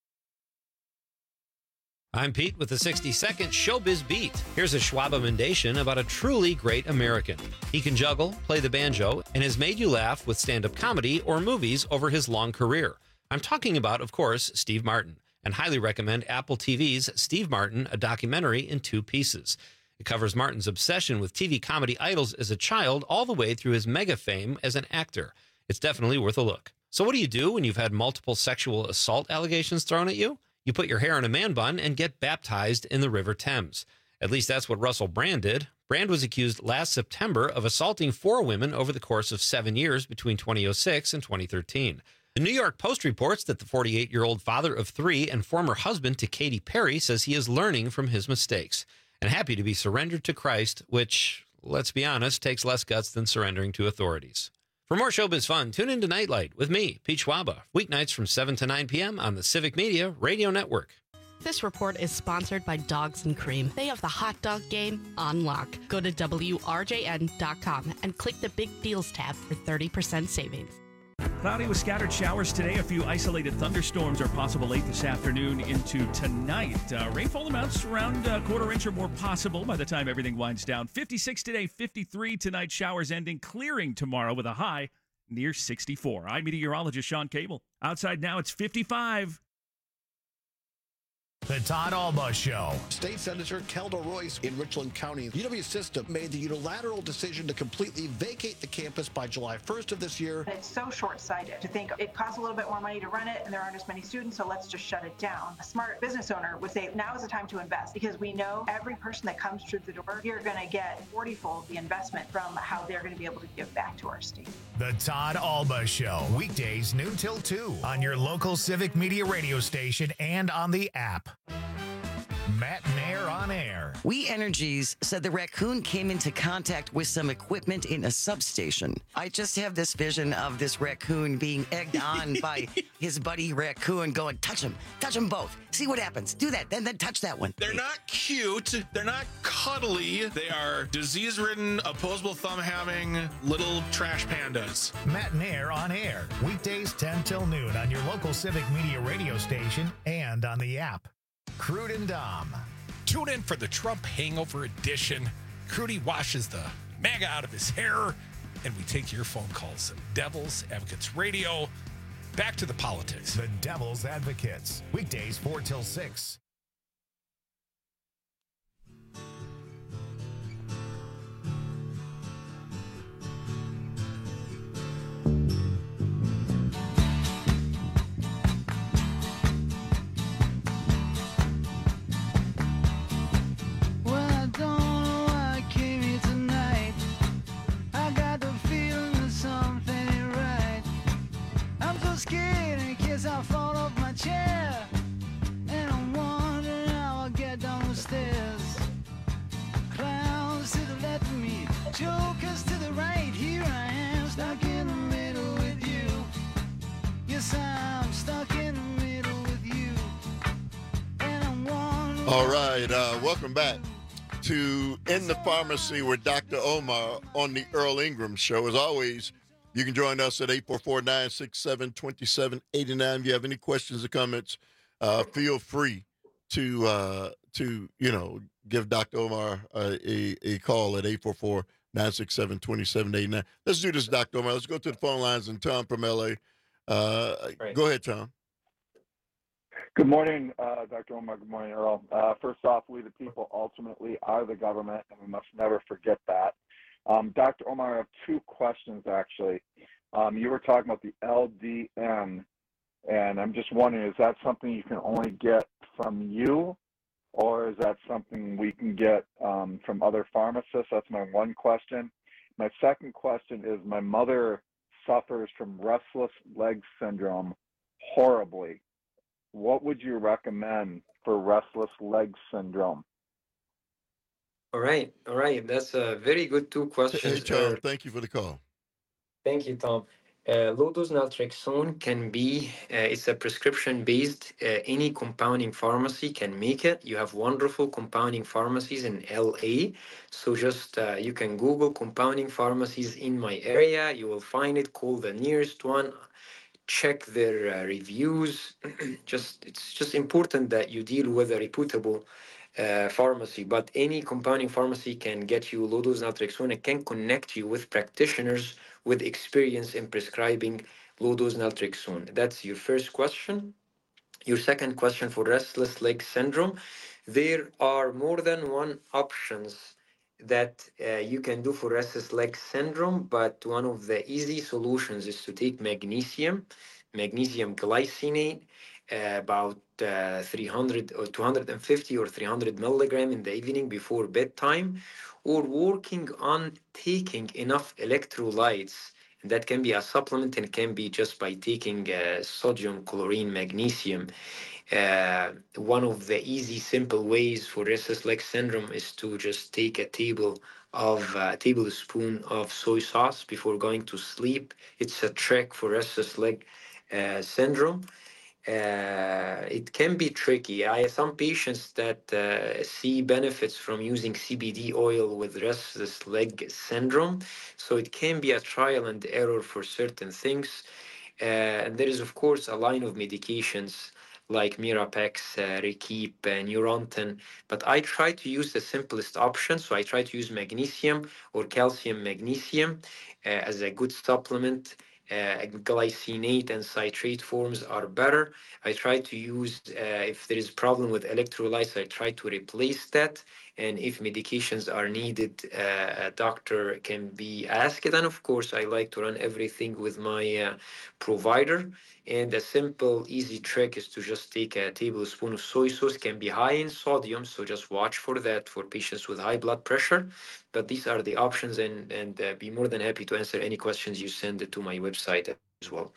I'm Pete with the sixty second Showbiz Beat. Here's a Schwab emendation about a truly great American. He can juggle, play the banjo, and has made you laugh with stand-up comedy or movies over his long career. I'm talking about, of course, Steve Martin, and highly recommend Apple T V's Steve Martin, a documentary in two pieces. It covers Martin's obsession with T V comedy idols as a child all the way through his mega fame as an actor. It's definitely worth a look. So what do you do when you've had multiple sexual assault allegations thrown at you? You put your hair in a man bun and get baptized in the River Thames. At least that's what Russell Brand did. Brand was accused last September of assaulting four women over the course of seven years between twenty oh six and twenty thirteen. The New York Post reports that the forty-eight-year-old father of three and former husband to Katy Perry says he is learning from his mistakes and happy to be surrendered to Christ, which, let's be honest, takes less guts than surrendering to authorities. For more showbiz fun, tune in to Nightlight with me, Pete Schwaba, weeknights from seven to nine p.m. on the Civic Media Radio Network. This report is sponsored by Dogs and Cream. They have the hot dog game on lock. Go to W R J N dot com and click the Big Deals tab for thirty percent savings. Cloudy with scattered showers today. A few isolated thunderstorms are possible late this afternoon into tonight. Uh, rainfall amounts around a quarter inch or more possible by the time everything winds down. fifty-six today, fifty-three tonight. Showers ending, clearing tomorrow with a high near sixty-four. I'm meteorologist Sean Cable. Outside now, it's fifty-five. The Todd Alba Show. State Senator Kelda Royce in Richland County. U W System made the unilateral decision to completely vacate the campus by July first of this year. It's so short-sighted to think it costs a little bit more money to run it and there aren't as many students, so let's just shut it down. A smart business owner would say now is the time to invest because we know every person that comes through the door, you're going to get forty-fold the investment from how they're going to be able to give back to our state. The Todd Alba Show. Weekdays noon till two on your local Civic Media radio station and on the app. Matt Nair on air. We Energies said the raccoon came into contact with some equipment in a substation. I just have this vision of this raccoon being egged on by his buddy raccoon going, touch him, touch them both. See what happens. Do that, then then touch that one. They're not cute. They're not cuddly. They are disease-ridden, opposable thumb-having little trash pandas. Matt Nair on air. Weekdays ten till noon on your local Civic Media radio station and on the app. Crude and Dom. Tune in for the Trump Hangover Edition. Crudy washes the MAGA out of his hair, and we take your phone calls. Devil's Advocates Radio. Back to the politics. The Devil's Advocates. Weekdays four till six. All right, uh, welcome back to In the Pharmacy with Doctor Omar on the Earl Ingram Show. As always, you can join us at eight four four, nine six seven, two seven eight nine. If you have any questions or comments, uh, feel free to, uh, to you know, give Doctor Omar uh, a, a call at eight four four, nine six seven, two seven eight nine. Let's do this, Doctor Omar. Let's go to the phone lines. And Tom from L A. Uh, Right. Go ahead, Tom. Good morning, uh, Doctor Omar. Good morning, Earl. Uh, first off, we the people ultimately are the government, and we must never forget that. Um, Doctor Omar, I have two questions, actually. Um, you were talking about the L D N, and I'm just wondering, is that something you can only get from you, or is that something we can get um, from other pharmacists? That's my one question. My second question is my mother suffers from restless leg syndrome horribly. What would you recommend for restless leg syndrome? All right, all right. That's a very good two questions. Hey, Tom, Uh, thank you for the call. Thank you, Tom. Uh, low-dose naltrexone can be, uh, it's a prescription-based, uh, any compounding pharmacy can make it. You have wonderful compounding pharmacies in L A. So just, uh, you can Google compounding pharmacies in my area. You will find it, call the nearest one, check their uh, reviews. Just, it's just important that you deal with a reputable uh, pharmacy, but any compounding pharmacy can get you low-dose naltrexone and can connect you with practitioners with experience in prescribing low-dose naltrexone. That's your first question. Your second question for restless leg syndrome, there are more than one options that uh, you can do for restless leg syndrome, but one of the easy solutions is to take magnesium, magnesium glycinate, uh, about uh, three hundred or two hundred fifty or three hundred milligram in the evening before bedtime, or working on taking enough electrolytes. That can be a supplement and can be just by taking uh, sodium, chlorine, magnesium. Uh, one of the easy, simple ways for restless leg syndrome is to just take a table of a tablespoon of soy sauce before going to sleep. It's a trick for restless leg uh, syndrome. Uh, it can be tricky. I have some patients that uh, see benefits from using C B D oil with restless leg syndrome. So it can be a trial and error for certain things. Uh, and there is, of course, a line of medications like Mirapex, uh, Rekeep, uh, Neurontin. But I try to use the simplest option. So I try to use magnesium or calcium magnesium uh, as a good supplement. Uh, glycinate and citrate forms are better. I try to use, uh, if there is problem with electrolytes, I try to replace that. And if medications are needed, uh, a doctor can be asked. And of course, I like to run everything with my uh, provider. And a simple, easy trick is to just take a tablespoon of soy sauce. Can be high in sodium, so just watch for that for patients with high blood pressure. But these are the options, and and uh, be more than happy to answer any questions you send it to my website as well.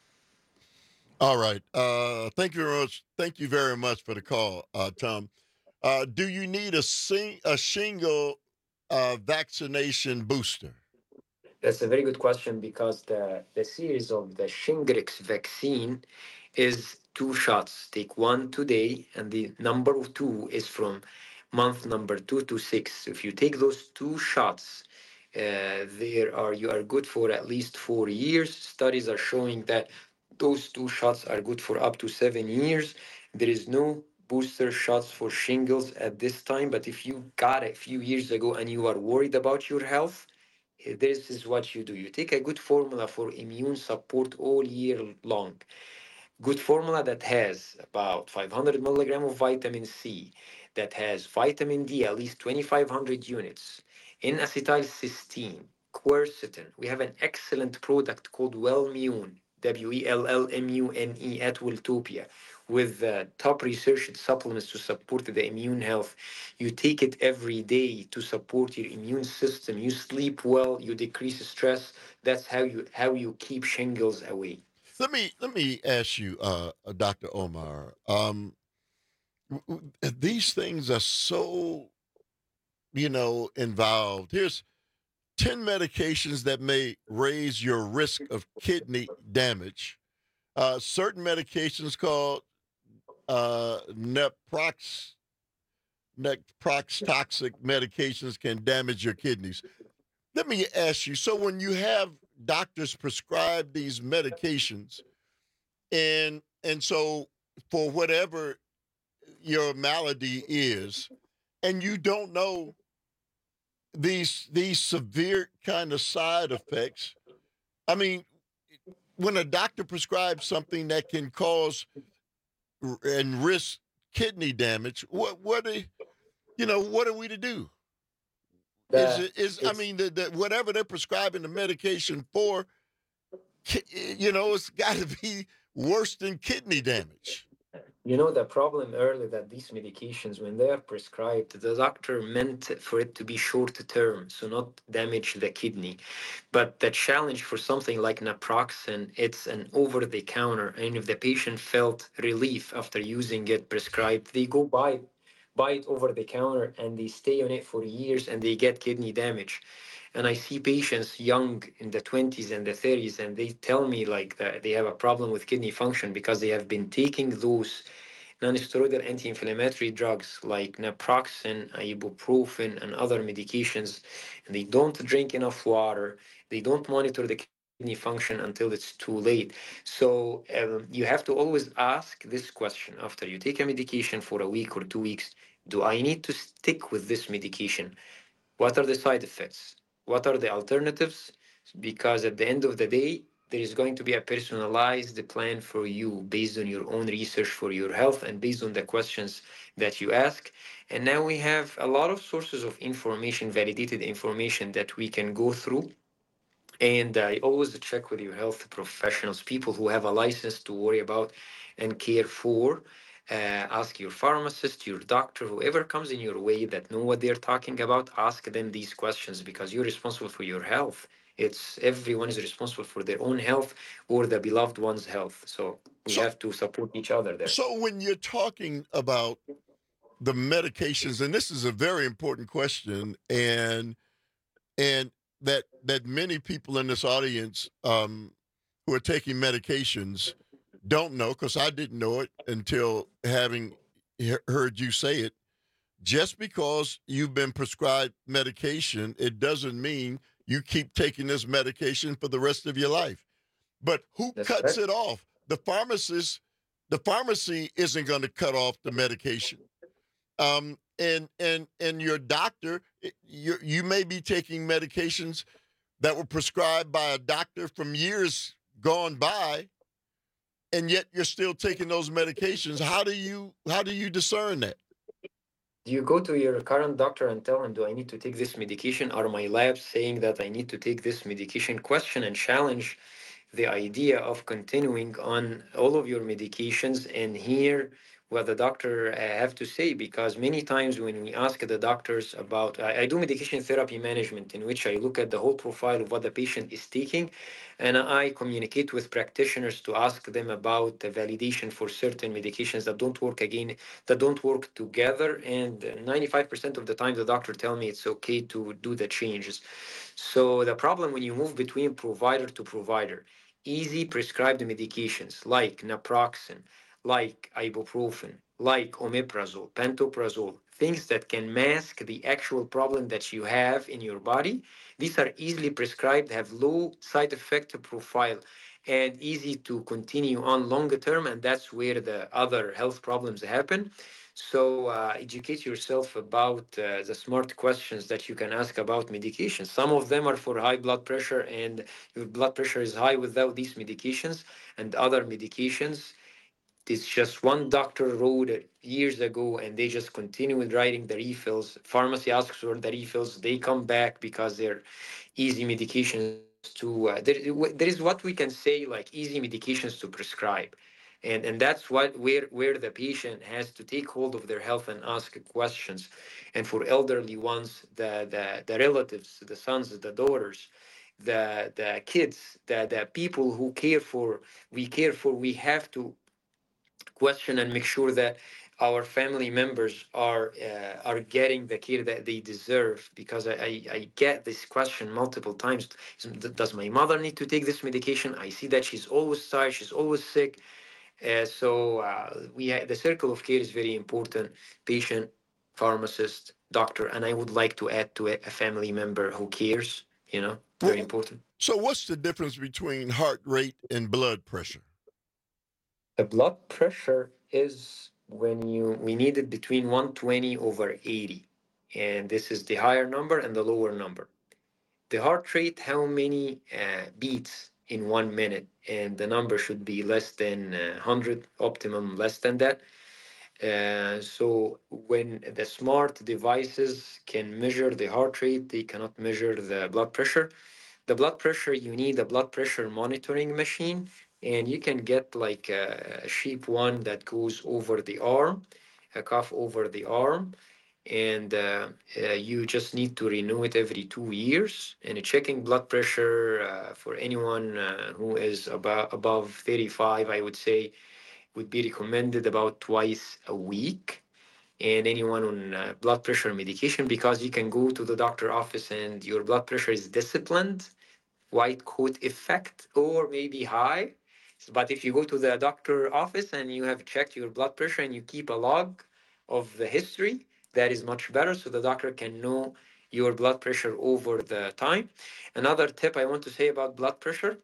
All right. Uh, thank you very much. Thank you very much for the call, uh, Tom. Uh, do you need a sing- a shingle uh, vaccination booster? That's a very good question because the, the series of the Shingrix vaccine is two shots. Take one today, and the number of two is from month number two to six. If you take those two shots, uh, there are you are good for at least four years. Studies are showing that those two shots are good for up to seven years. There is no booster shots for shingles at this time, but if you got it a few years ago and you are worried about your health, this is what you do. You take a good formula for immune support all year long. Good formula that has about five hundred milligram of vitamin C, that has vitamin D, at least twenty-five hundred units, N-acetylcysteine, quercetin. We have an excellent product called Wellmune, W E L L M U N E at Welltopia, with uh, top researched supplements to support the immune health. You take it every day to support your immune system. You sleep well, you decrease stress. That's how you how you keep shingles away. Let me let me ask you, uh, Doctor Omar. Um, these things are so, you know, involved. Here's ten medications that may raise your risk of kidney damage. Uh, certain medications called uh, naprox, naproxen toxic medications can damage your kidneys. Let me ask you, so when you have doctors prescribe these medications, and and so for whatever your malady is, and you don't know these these severe kind of side effects, I mean, when a doctor prescribes something that can cause r- and risk kidney damage, what what are, you know, what are we to do? Is The, it is I it's mean the, the whatever they're prescribing the medication for, ki- you know, it's got to be worse than kidney damage. You know, the problem early that these medications, when they are prescribed, the doctor meant for it to be short term, so not damage the kidney. But the challenge for something like naproxen, it's an over the counter. And if the patient felt relief after using it prescribed, they go buy, buy it over the counter and they stay on it for years and they get kidney damage. And I see patients young in the twenties and the thirties, and they tell me like that they have a problem with kidney function because they have been taking those non-steroidal anti-inflammatory drugs like naproxen, ibuprofen, and other medications, and they don't drink enough water. They don't monitor the kidney function until it's too late. So um, you have to always ask this question after you take a medication for a week or two weeks. Do I need to stick with this medication? What are the side effects? What are the alternatives? Because at the end of the day, there is going to be a personalized plan for you based on your own research for your health and based on the questions that you ask. And now we have a lot of sources of information, validated information that we can go through. And I always check with your health professionals, people who have a license to worry about and care for. Uh, ask your pharmacist, your doctor, whoever comes in your way that know what they're talking about. Ask them these questions because you're responsible for your health. It's everyone is responsible for their own health or the beloved one's health. So we So have to support each other there. so when you're talking about the medications, and this is a very important question, and and that that many people in this audience um, who are taking medications don't know, because I didn't know it until having he- heard you say it. Just because you've been prescribed medication, it doesn't mean you keep taking this medication for the rest of your life. But who That's cuts correct. it off? The pharmacist, the pharmacy isn't going to cut off the medication. Um, and and and your doctor, i- you you may be taking medications that were prescribed by a doctor from years gone by, and yet you're still taking those medications. How do you how do you discern that? Do you go to your current doctor and tell him, do I need to take this medication? Are my labs saying that I need to take this medication? Question and challenge the idea of continuing on all of your medications and hear what the doctor uh, have to say, because many times when we ask the doctors about I, I do medication therapy management, in which I look at the whole profile of what the patient is taking, and I communicate with practitioners to ask them about the validation for certain medications that don't work again that don't work together, and ninety-five percent of the time the doctor tell me it's okay to do the changes. So the problem when you move between provider to provider, easy prescribed medications like naproxen, like ibuprofen, like omeprazole, pantoprazole, things that can mask the actual problem that you have in your body. These are easily prescribed, have low side effect profile, and easy to continue on longer term. And that's where the other health problems happen. So uh, educate yourself about uh, the smart questions that you can ask about medications. Some of them are for high blood pressure, and your blood pressure is high without these medications, and other medications it's just one doctor wrote it years ago, and they just continue with writing the refills. Pharmacy asks for the refills. They come back because they're easy medications to. Uh, there, there is what we can say like easy medications to prescribe, and and that's what where where the patient has to take hold of their health and ask questions. And for elderly ones, the the the relatives, the sons, the daughters, the the kids, the the people who care for we care for, we have to question and make sure that our family members are uh, are getting the care that they deserve. Because I, I, I get this question multiple times. Does my mother need to take this medication? I see that she's always tired, she's always sick. Uh, so uh, we ha- the circle of care is very important. Patient, pharmacist, doctor, and I would like to add to it a family member who cares, you know, very important. So what's the difference between heart rate and blood pressure? The blood pressure is when you, we need it between one twenty over eighty. And this is the higher number and the lower number. The heart rate, how many uh, beats in one minute, and the number should be less than uh, one hundred, optimum less than that. Uh, so when the smart devices can measure the heart rate, they cannot measure the blood pressure. The blood pressure, you need a blood pressure monitoring machine, and you can get like a, a cheap one that goes over the arm, a cuff over the arm, and uh, uh, you just need to renew it every two years. And checking blood pressure uh, for anyone uh, who is about above thirty-five, I would say, would be recommended about twice a week. And anyone on uh, blood pressure medication, because you can go to the doctor office and your blood pressure is disciplined, white coat effect, or maybe high. But if you go to the doctor office and you have checked your blood pressure and you keep a log of the history, that is much better, so the doctor can know your blood pressure over the time. Another tip I want to say about blood pressure: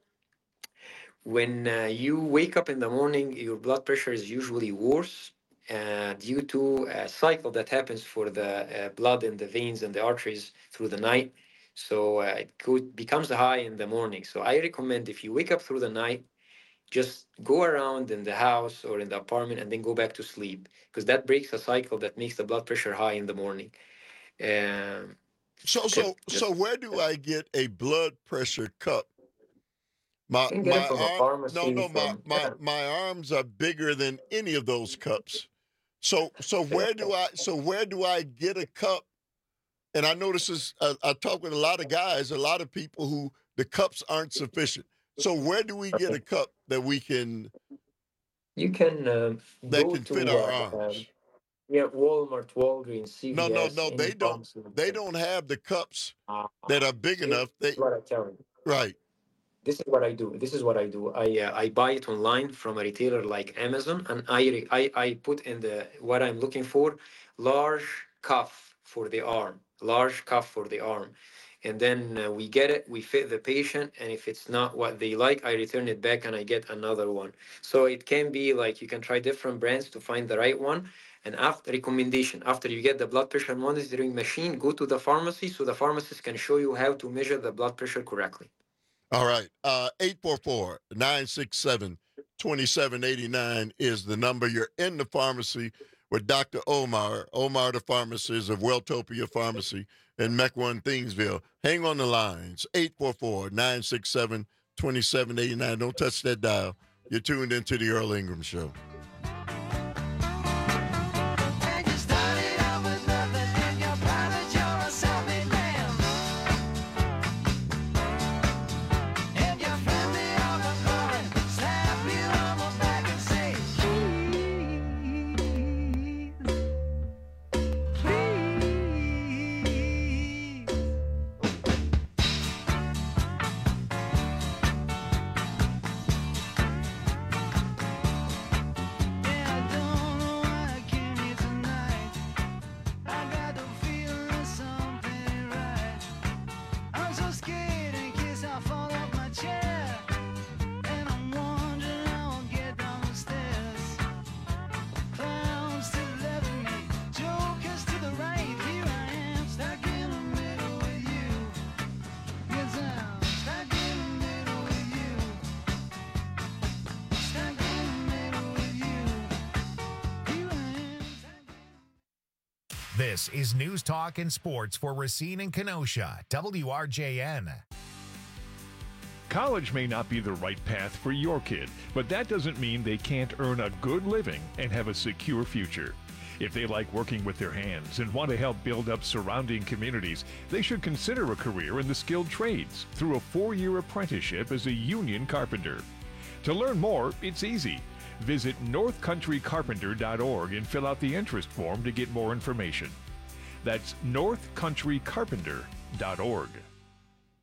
when uh, you wake up in the morning, your blood pressure is usually worse uh, due to a cycle that happens for the uh, blood in the veins and the arteries through the night. So uh, it could, becomes high in the morning. So I recommend, if you wake up through the night, just go around in the house or in the apartment and then go back to sleep, because that breaks a cycle that makes the blood pressure high in the morning. Um, so, so, just, so where do I get a blood pressure cup? My, you can get my it from a arm, pharmacy. no, no, from, my, yeah. my, my arms are bigger than any of those cups. So, so where do I, so where do I get a cup? And I know this is, uh, I talk with a lot of guys, a lot of people who the cups aren't sufficient. So where do we get a cup that we can, you can um, that go can to, fit uh, our arms? Um, yeah, Walmart, Walgreens, C V S. No, no, no, any they don't. pharmacy. They don't have the cups Uh, that are big see, enough. They this is what I tell you. right. This is what I do. This is what I do. I uh, I buy it online from a retailer like Amazon, and I re- I I put in the what I'm looking for, large cuff for the arm, large cuff for the arm, and then uh, we get it. We fit the patient, and if it's not what they like, I return it back and I get another one. So it can be like you can try different brands to find the right one. And after recommendation, after you get the blood pressure monitoring machine, go to the pharmacy so the pharmacist can show you how to measure the blood pressure correctly. All right. Uh, eight four four, nine six seven, two seven eight nine is the number. You're in the pharmacy with Doctor Omar. Omar, the pharmacist of Welltopia Pharmacy in Mequon, Thingsville. Hang on the lines. eight four four, nine six seven, two seven eight nine. Don't touch that dial. You're tuned into the Earl Ingram Show. This is News Talk and Sports for Racine and Kenosha, W R J N. College may not be the right path for your kid, but that doesn't mean they can't earn a good living and have a secure future. If they like working with their hands and want to help build up surrounding communities, they should consider a career in the skilled trades through a four-year apprenticeship as a union carpenter. To learn more, it's easy. Visit north country carpenter dot org and fill out the interest form to get more information. That's north country carpenter dot org.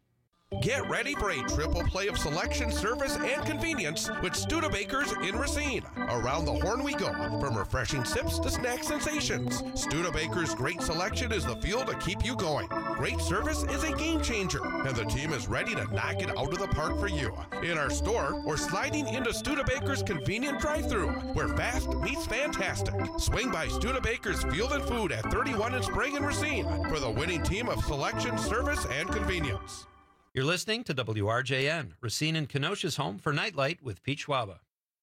Get ready for a triple play of selection, service, and convenience with Studebakers in Racine. Around the horn we go, from refreshing sips to snack sensations. Studebakers' great selection is the fuel to keep you going. Great service is a game changer, and the team is ready to knock it out of the park for you. In our store, or sliding into Studebakers' convenient drive-thru, where fast meets fantastic. Swing by Studebakers Field and Food at thirty-one in Sprague and Racine for the winning team of selection, service, and convenience. You're listening to W R J N, Racine and Kenosha's home for Nightlight with Pete Schwaba.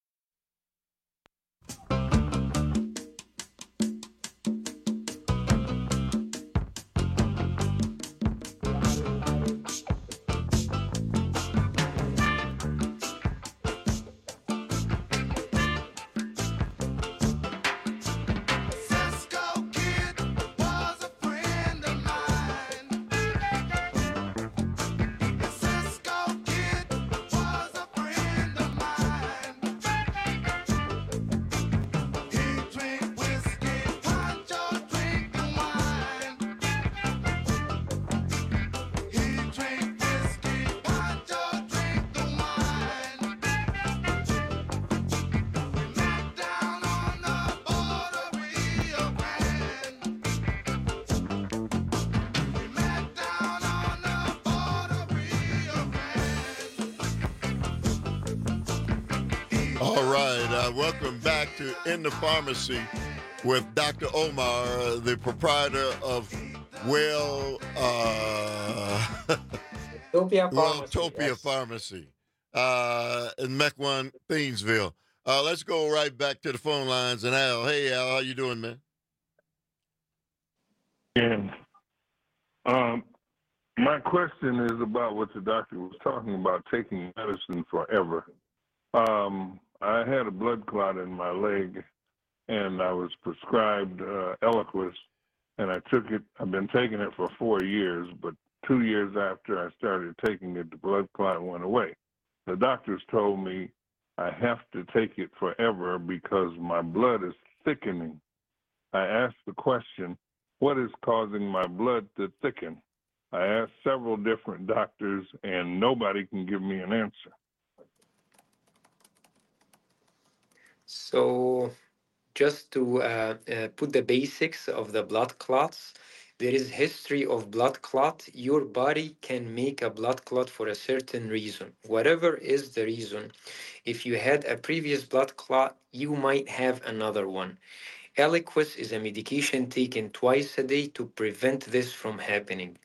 All right, uh, welcome back to In the Pharmacy with Doctor Omar, uh, the proprietor of Well, uh, Topia Well Pharmacy, Topia yes. Pharmacy uh, in Mequon, Thiensville. Uh, let's go right back to the phone lines. And Al, hey Al, how you doing, man? Yeah. Um, my question is about what the doctor was talking about, taking medicine forever. Um, I had a blood clot in my leg, and I was prescribed uh, Eliquis, and I took it. I've been taking it for four years, but two years after I started taking it, the blood clot went away. The doctors told me I have to take it forever because my blood is thickening. I asked the question, what is causing my blood to thicken? I asked several different doctors, and nobody can give me an answer. So just to uh, uh, put the basics of the blood clots, there is history of blood clot. Your body can make a blood clot for a certain reason. Whatever is the reason, if you had a previous blood clot, you might have another one. Eliquis is a medication taken twice a day to prevent this from happening.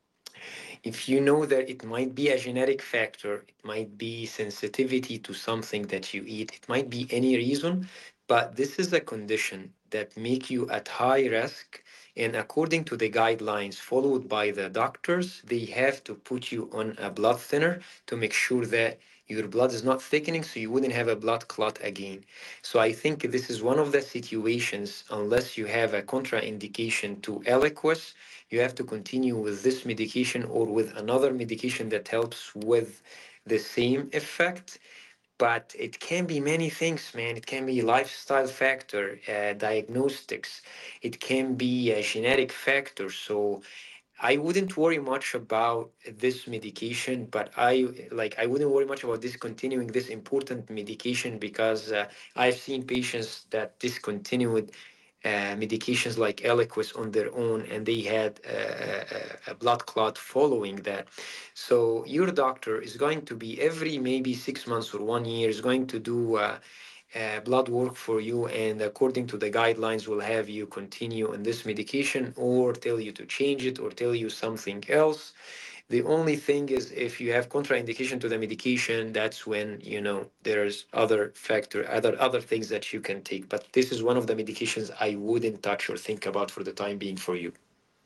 If you know that it might be a genetic factor, it might be sensitivity to something that you eat, it might be any reason, but this is a condition that make you at high risk. And according to the guidelines followed by the doctors, they have to put you on a blood thinner to make sure that your blood is not thickening so you wouldn't have a blood clot again. So I think this is one of the situations, unless you have a contraindication to Eliquis, you have to continue with this medication or with another medication that helps with the same effect. But it can be many things, man. It can be lifestyle factor, uh, diagnostics. It can be a genetic factor. So I wouldn't worry much about this medication, but I like I wouldn't worry much about discontinuing this important medication because uh, I've seen patients that discontinued uh, medications like Eliquis on their own, and they had uh, a blood clot following that. So your doctor is going to be every maybe six months or one year is going to do uh, uh, blood work for you, and according to the guidelines will have you continue on this medication or tell you to change it or tell you something else. The only thing is if you have contraindication to the medication, that's when, you know, there's other factor, other other things that you can take. But this is one of the medications I wouldn't touch or think about for the time being for you.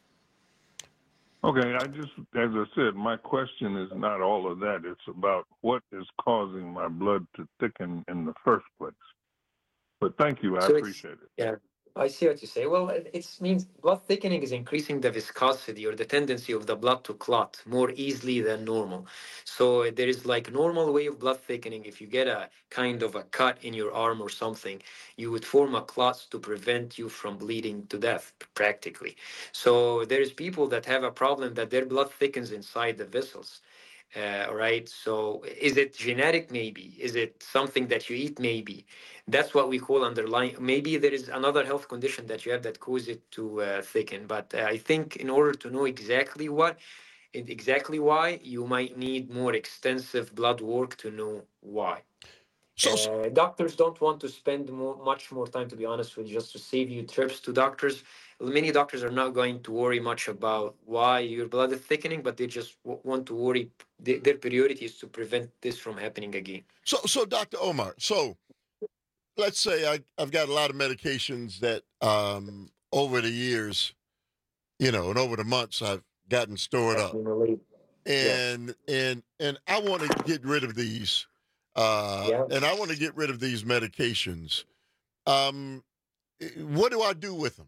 Okay, I just, as I said, my question is not all of that. It's about what is causing my blood to thicken in the first place. But thank you, I So it's- appreciate it. Yeah, I see what you say. Well, it it's means blood thickening is increasing the viscosity or the tendency of the blood to clot more easily than normal. So there is like normal way of blood thickening. If you get a kind of a cut in your arm or something, you would form a clot to prevent you from bleeding to death, practically. So there's people that have a problem that their blood thickens inside the vessels. Uh, all right. So is it genetic? Maybe. Is it something that you eat? Maybe. That's what we call underlying. Maybe there is another health condition that you have that causes it to uh, thicken. But uh, I think in order to know exactly what, and exactly why, you might need more extensive blood work to know why. So, uh, doctors don't want to spend more, much more time, to be honest with you, just to save you trips to doctors. Many doctors are not going to worry much about why your blood is thickening, but they just w- want to worry. Th- their priority is to prevent this from happening again. So, so Doctor Omar, so let's say I, I've got a lot of medications that um, over the years, you know, and over the months I've gotten stored up, and yeah. and and I want to get rid of these. Uh, yeah. And I want to get rid of these medications. Um, what do I do with them?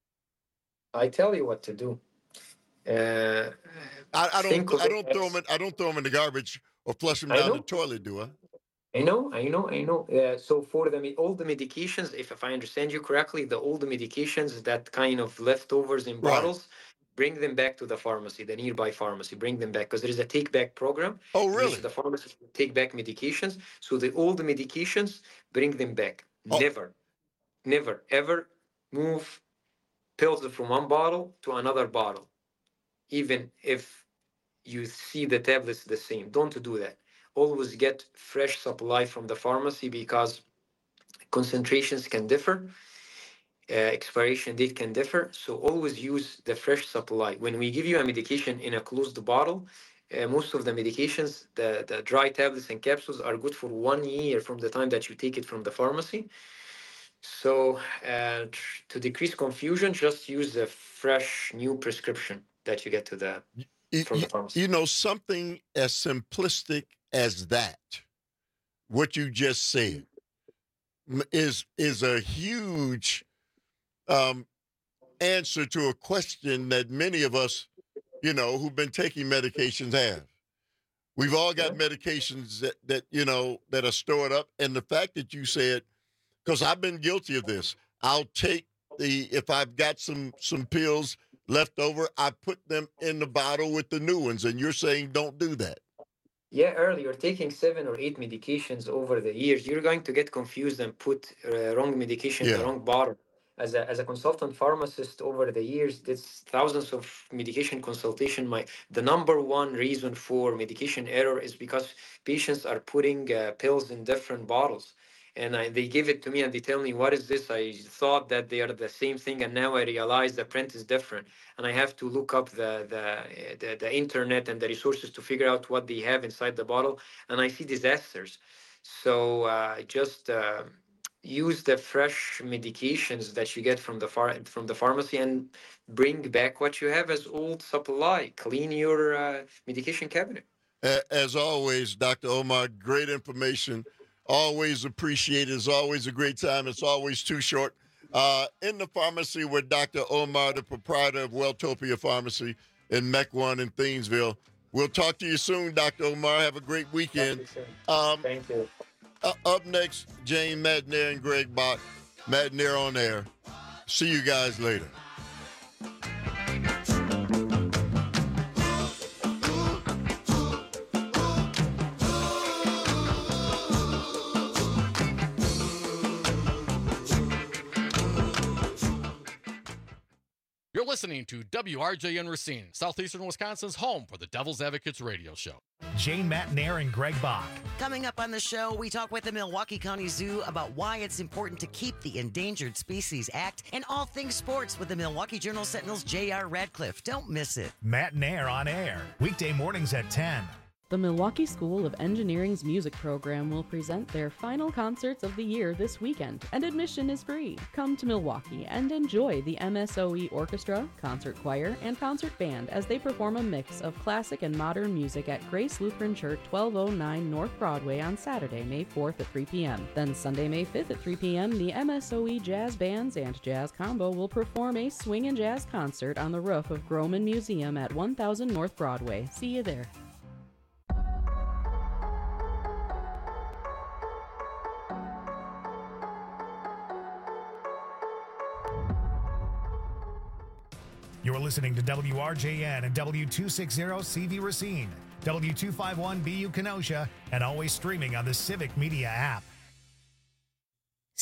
I tell you what to do. Uh, I, I don't. I don't throw them. In, I don't throw them in the garbage or flush them down the toilet. Do I? I know. I know. I know. Uh, so for the all the medications, if if I understand you correctly, the all the medications that kind of leftovers in bottles. Right. Bring them back to the pharmacy, the nearby pharmacy. Bring them back because there is a take-back program. Oh, really? The pharmacists take back medications. So the all the medications, bring them back. Oh. Never, never, ever move pills from one bottle to another bottle, even if you see the tablets the same. Don't do that. Always get fresh supply from the pharmacy because concentrations can differ. Uh, expiration date can differ, so always use the fresh supply. When we give you a medication in a closed bottle, uh, most of the medications, the, the dry tablets and capsules, are good for one year from the time that you take it from the pharmacy. So uh, to decrease confusion, just use the fresh new prescription that you get to the from you, the pharmacy. You know, something as simplistic as that, what you just said, is is a huge Um, answer to a question that many of us, you know, who've been taking medications have. We've all got yeah. medications that, that, you know, that are stored up. And the fact that you said, because I've been guilty of this, I'll take the, if I've got some, some pills left over, I put them in the bottle with the new ones. And you're saying don't do that. Yeah, early, you're taking seven or eight medications over the years. You're going to get confused and put uh, wrong medication yeah. in the wrong bottle. As a, as a consultant pharmacist over the years, did thousands of medication consultation. My the number one reason for medication error is because patients are putting uh, pills in different bottles, and I, they give it to me and they tell me, "What is this? I thought that they are the same thing, and now I realize the print is different." And I have to look up the the the, the internet and the resources to figure out what they have inside the bottle, and I see disasters. So uh, just. Uh, use the fresh medications that you get from the far from the pharmacy and bring back what you have as old supply. Clean your uh, medication cabinet. As always, Doctor Omar, great information. Always appreciated. It's always a great time. It's always too short. Uh, in the pharmacy with Doctor Omar, the proprietor of Welltopia Pharmacy in Mequon in Thiensville. We'll talk to you soon, Doctor Omar. Have a great weekend. Um, Thank you. Uh, up next, Jane Madnair and Greg Bach. Madnair on air. See you guys later. You're listening to W R J N Racine, Southeastern Wisconsin's home for the Devil's Advocates radio show. Jane Madnair and Greg Bach. Coming up on the show, we talk with the Milwaukee County Zoo about why it's important to keep the Endangered Species Act and all things sports with the Milwaukee Journal Sentinel's J R Radcliffe. Don't miss it. Madnair on air, weekday mornings at ten. The Milwaukee School of Engineering's music program will present their final concerts of the year this weekend, and admission is free. Come to Milwaukee and enjoy the M S O E Orchestra, Concert Choir, and Concert Band as they perform a mix of classic and modern music at Grace Lutheran Church, twelve oh nine North Broadway on Saturday, May fourth at three p.m. Then Sunday, May fifth at three p.m., the M S O E Jazz Bands and Jazz Combo will perform a swing and jazz concert on the roof of Groman Museum at one thousand North Broadway. See you there. You're listening to W R J N and W two sixty C V Racine. W two fifty-one B U Kenosha, and always streaming on the Civic Media app.